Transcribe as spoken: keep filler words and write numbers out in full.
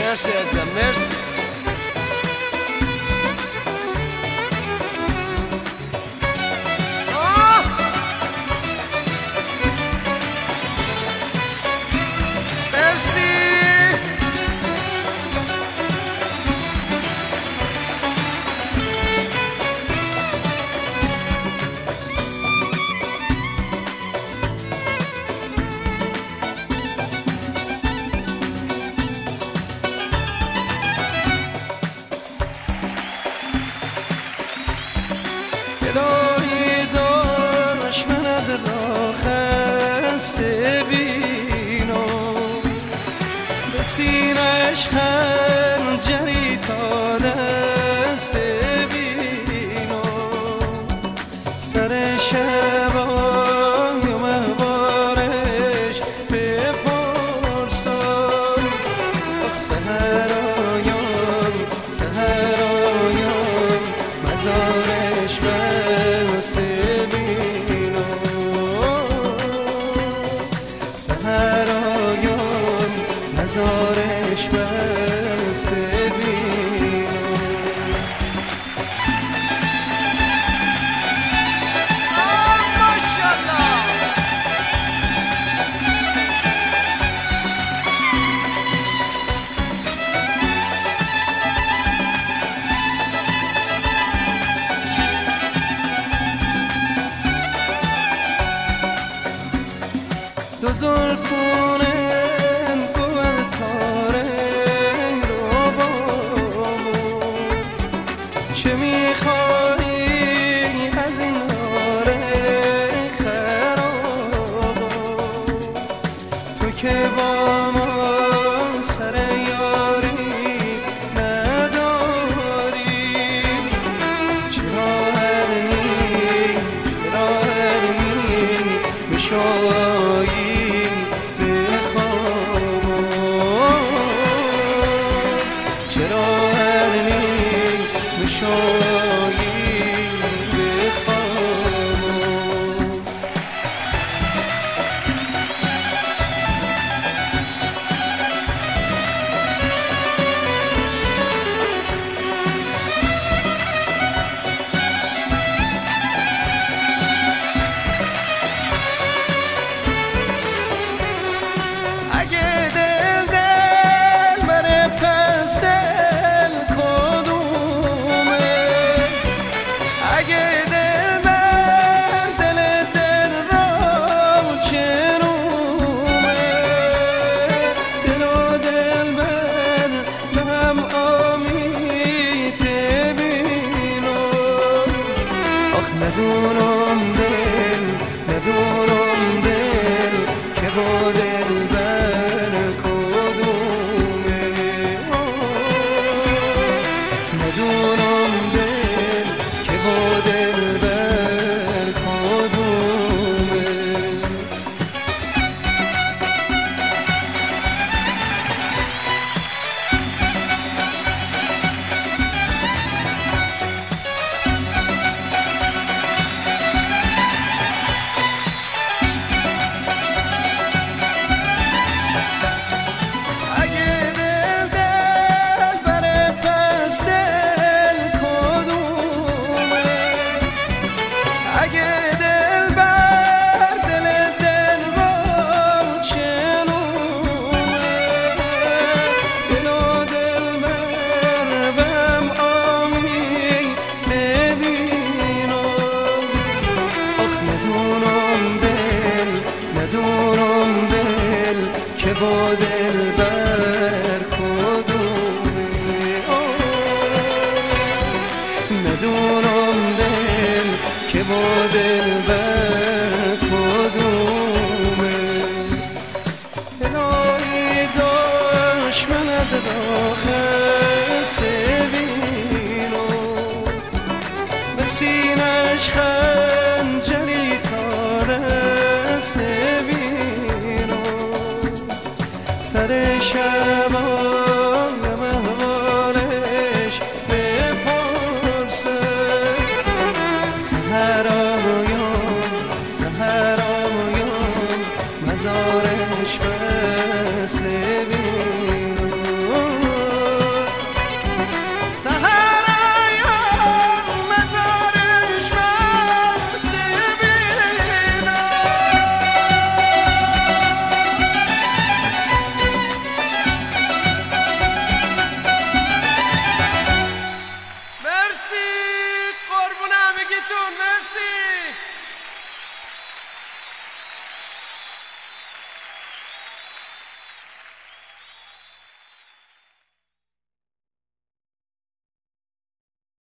مرسی عزیزم، مرسی. مرسی. الهی دشمنت را خسته بینم، به سینه‌اش خنجری تا دست بینم، سر شبای و مهوارش بپرسم، آخ سحرایان سحرایان مزارش بسته بینم، سحرایان مزارش بسته بینم. ماشاءالله. دو زلفونه گوهر تاره رو بامو، چه میخوایی از این ناره خرابو، تو که با ما سر یاری نداری، چرا هرنی چرا هرنی میشایی ندونم دل ندونم دل که با دل بر کدومه، ندونم دل که با دل بر کدومه. که با دل بر کدومه، ندونم دل که با دل بر کدومه. الهی دشمنت را خسته بینم، به سینه‌اش خنجری تا دست بینم، سر شبا